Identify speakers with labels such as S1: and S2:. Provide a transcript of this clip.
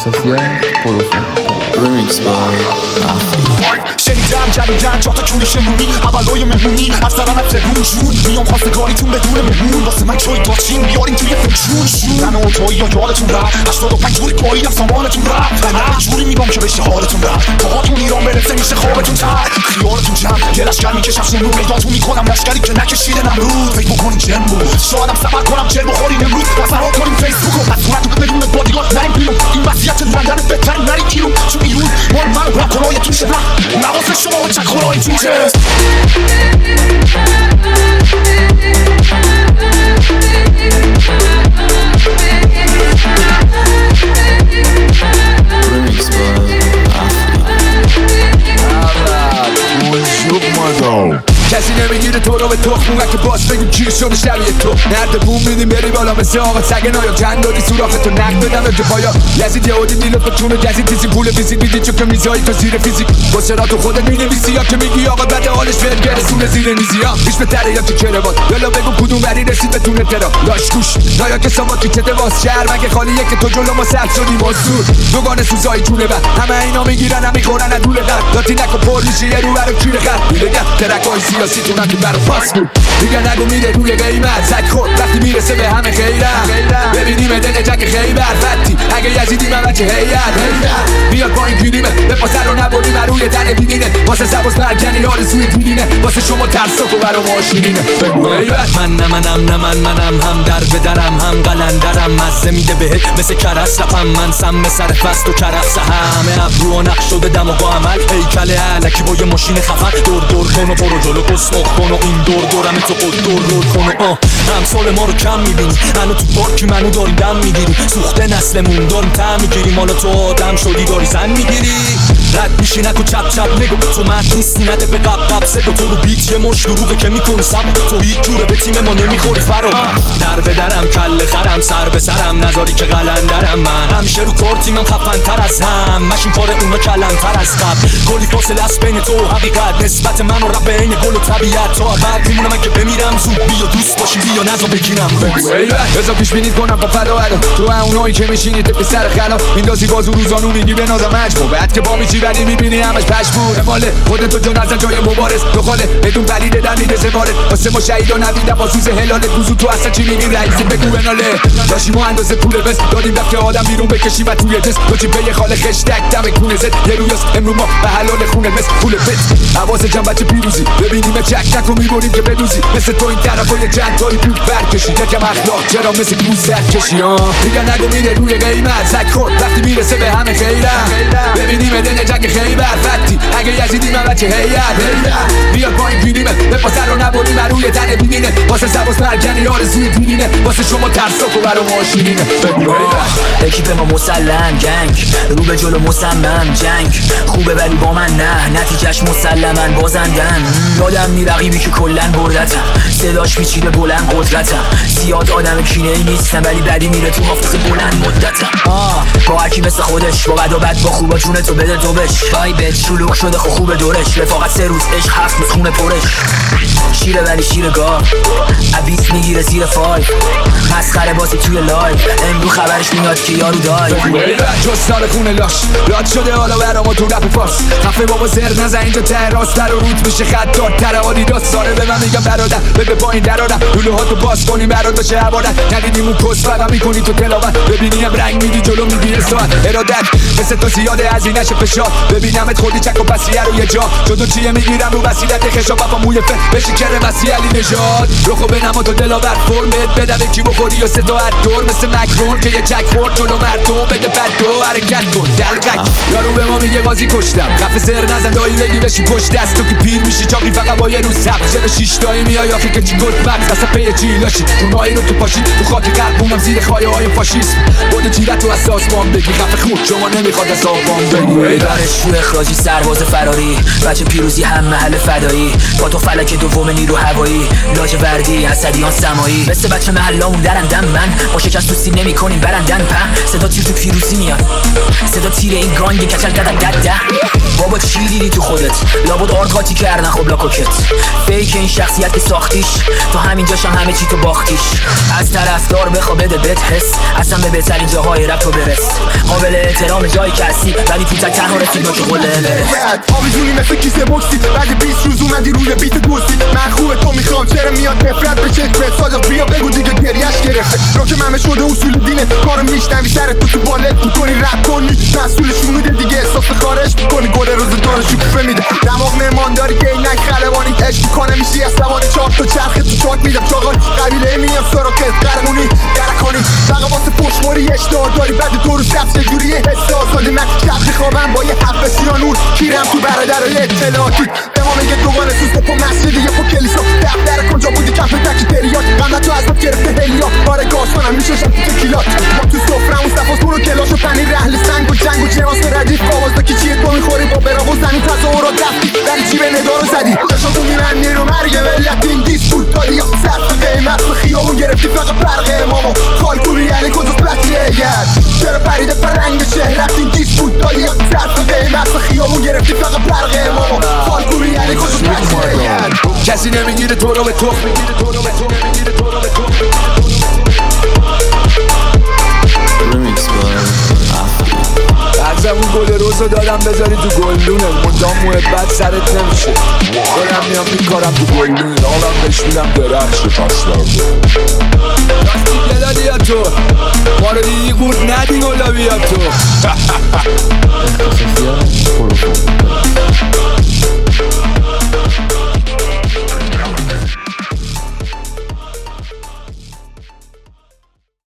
S1: احساسیه پروفه
S2: Remix by
S3: شنیدم جدیدن چهار تا کونی شمونی اولای مهمونی از سرم تهرون جون میام خواستگاریتون بدون مهمون واسه من چای داچین بیارین توی فنجون من و توی یا یادتون رفت 85 جوری پاییدم سامانتون رفت نه جوری میگم که بشه حالتون رفت پاهاتون ایران برسه میشه خوابتون تر خیالتون جمع یه لشکر میکشم سنو پیداتون میکنم لشکری که نکشیده نمرود فکر بکنین جن بود شایدم سفر کنم چل بخورین امروز و فرار کنیم فیسبوکو از صورتون بدون بادیگارد نریم بیرون این وضعیت لندن بهترین نریم بیرون چون ایرون مال من رپ کنای توشه نواسه شما و چک خورای توشه
S2: Remix by
S4: کسی نمیگیره تو رو به تخمون که باز بگیم کیر شده شبیه تو نرد بوم میدیم بری بالا مثل آقا سگ نایا چند دادی سوراخ تو نک بدم به پایا یزید یهودی دیلت با چونه گزید تیزی پول ویزیت میدی چون که میزایی تو زیر فیزیک بسرا تو خودت مینویسی یا که میگی آقا بده حالش بهت برسونه زیر نیزی ها هیچ بهتره یا تو کروات یالا بگو کدوم بری رسید بتونه ترا لاش گوش نایا که سما تو چته باز شهر مگه خالیه که تو جلو ما سبز شدی مزدور دوگانه سوزایی چونه بر همه اینا میگیرن هم میخورن از دول قد داتی نکو پر میشه یه رو برو کیر خط میگم ترکای سیاسی تو نکی برو پاس بود دیگه نگو میره روی قیمت سگ خود وقتی میرسه به همه خیرم ببینیم دل جنگ خیبر فتی اگه یزیدی من بچه هیئت بیاد با این گیریمه به پاسر رو نبودیم روی تن بینینه واسه سباس مرکنی آرزوی دیدینه واسه شما ترساک و برا ماشینینه بگو هیبت
S5: منم هم در بدرم هم قلندرم مزه میده بهت مثل کرس رفم من سم سر فست و کرفس همه ابرو و نقش شده دم و با عمل هیکل علکی با یه ماشین خفن دور کن و برو جلو گسمخ کن و این دورم تو خود دور کن همسال ما رو کم میبینی هنو تو پارکی منو داری دم میگیری سوخته نسلمون داریم تم میگیریم حالا تو آدم شدی داری زن میگیری رد میشی نکو چپ نگو تو مرد نیستی نده به قب سگو تو رو بیت یه مش دروغه که میکنی سب تو هیچ جوره به تیم ما نمیخوری فرا در بدرم کل خرم سر به سرم نذاری که قلندرم من همیشه رو کار تیمم خفن تر از هم مشین کار اونا کلم تر از قبل کلی فاصله است بین تو حقیقت نسبت من و رب بین گل و طبیعت تا بعد میمونم من که بمیرم زود بیا دوست باشی بیا نزا بگیرم
S4: بذار پیش بینید کنم با فدا تو اونایی که میشینید به سر خلا میندازی بازو روزانو میگی به نازم مجموع بعد که با میچی ولی میبینی همش پشمون ماله خودتو جون از جای مبارز دخاله بدون دلیل در میده زباره واسه ما شهیدا نویدم با سوز هلال گوزو تو اصلا چی میگی رئیس بگو بناله داشی ما اندازه پول بس دادیم دفعه آدم بیرون بکشیم و توی جس تو چی به خاله خشتک دم کونه زد یه رویاس امرو ما به حلال خونه بس پول بس حواس جنب بچه پیروزی ببینیم چک و میبریم که بدوزی مثل تو این طرفای چند تایی بود برکشی یکم اخلاق چرا مثل گوز سر کشی دیگه نگو میره روی قیمت سگ خود وقتی میرسه به همه خیرم ببینیم دل جنگ خیبر فتی اگه یزیدی من بچه هیئت بیاد با این گیریمه به پاسر رو نبودیم روی تن بینینه واسه سباس مرکنی آرزوی دیدینه واسه شما ترساک و برا ماشینینه
S6: اکیپ ما مسلم گنگ رو به جلو مصمم جنگ خوبه ولی با من نه نتیجهش مسلمن بازندن یادم نی رقیبی که کلن بردتم صداش پیچیده بلند قدرتم زیاد آدم کینه ای نیستم ولی بدی میره تو حافظه بلند مدتم با هرکی مثل خودش با بد و بد با خوبا جونه تو بده تو بش وایبت شلوغ شده خوبه دورش رفاقت 3 روز عشق 7 روز خونه پرش شیره ولی شیره گار عبیس میگیره زیر فای مسخره بازی توی لایو امرو خبرش میاد که یارو دای
S4: جستار خونه لاش راد شده حالا برام تو رپ فارس خفه بابا زر نزن اینجا تراستر و روت میشه خط دادتر آدیداس ساره به من میگم برادر بده پایین درادم لوله ها تو باز کنیم برادر چه عبادت ندیدیم اون کس فقط میکنی تو تلاوت ببینیم رنگ میدی جلو میگیره ساعت ارادت مثل تو زیاده از اینش فشار ببینمت خودی چک و پسیه رو یه جا جدو چیه میگیرم رو وسیلت خشاب با موی بشی کره مسیح علی نژاد روخو بنما تو دلاور فرمت بدم کی بخوری و صدا دور مثل مکرون که یه چک خورد جلو مردم بده بد دو حرکت کن دلقک یارو به ما میگه بازی کشتم خفه سر نزن دایی بگی بشی پشت دست تو که پیر میشی چاقی فقط با یه روز سبز چرا 6 تایی میای آخه که چی گفت مغز اصلا پی چی لاشی تو مایی رو تو پاشید تو خاک قلبونم زیر خایه های فاشیسم بود تیرت تو از سازمان بگی خفه خود شما نمیخواد از آبان بگی
S6: برش رو اخراجی سرباز فراری بچه پیروزی هم محل فدایی با تو فلک دوم نیرو هوایی لاجوردی اسدیان سمایی مثل بچه محلامون درندم من با شکست تو سین نمی کنیم برندن په صدا تیر تو پیروزی میاد صدا تیر این گانگ کچل دده بابا چی دیدی تو خودت لابد آرد کردن خب لاکوکت فیک این شخصیت که ساختیش تو همین جاشم همه چی تو باختیش از طرفدار بخوا بده بهت حس اصلا به بهترین جاهای رپ تو برس قابل احترام جایی که هستی ولی تو تنها رسید که قله
S3: آویزونی مثل کیسه بوکسی بعد 20 روز اومدی روی بیت دوستی من خوبه تو میخوام چرا میاد نفرت به چشمت صادق بیا بگو دیگه گریش گرفته رو که ممه شده اصول دینه کارو میشنوی سرت تو بالت میکنی رپ کنی مسئولش میده دیگه احساس خارج میکنی گل روز داره شکوفه میده دماغ مهمان داری که اینک خلبانی عشق میکنه میشی عصبانی چهار تا چرخ تو چاک میدم چاقانی قبیله میام سراکت قرمونی درکانی فقط واسه پشتواری اشتهار داری بعد دو روز رفت چجوریه حس آزادی من شب خوابم با یه حب سیانور کیرم تو برادر اطلاعاتی به ما میگه دوباره سوسته پا مسجد یه پا کلیسا دفتر کجا بودی کمپ تکی تریات غمت تو ازت گرفته هلیا آره گاشانم میششم تو تکیلات ما تو سفرم صفاس رو کلاش و پنیر رحل سنگ و جنگ و جناس ردیف قوازدا که چیه تو میخوری با برا و زمین تظاهرات رفتی ولی چی به ندارو زدی داشتم تو میرن نیرو مرگ ملت این دیسپوت دادی یا صرف قیمت به خیابون گرفتی فقط برق امامو خالکوری یعنی کجاست بطریت چرا پریده فرنگ شهر رفتین دیسپوت دادی یا صرف قیمت به خیابون گرفتی فقط برق امامو خالکوری یعنی کجاست بطریت
S4: کسی نمیگیره تو رو به تخم
S2: Remix by
S4: ازمون گل روزو دادم بذاری تو گلدونه مدام محبت سرت نمیشه دارم میام میکارم تو گلدونه حالم بهش میدم درخش پسلم راستی گلادی یا تو ما رو دیدی گود ندی گلا بیا تو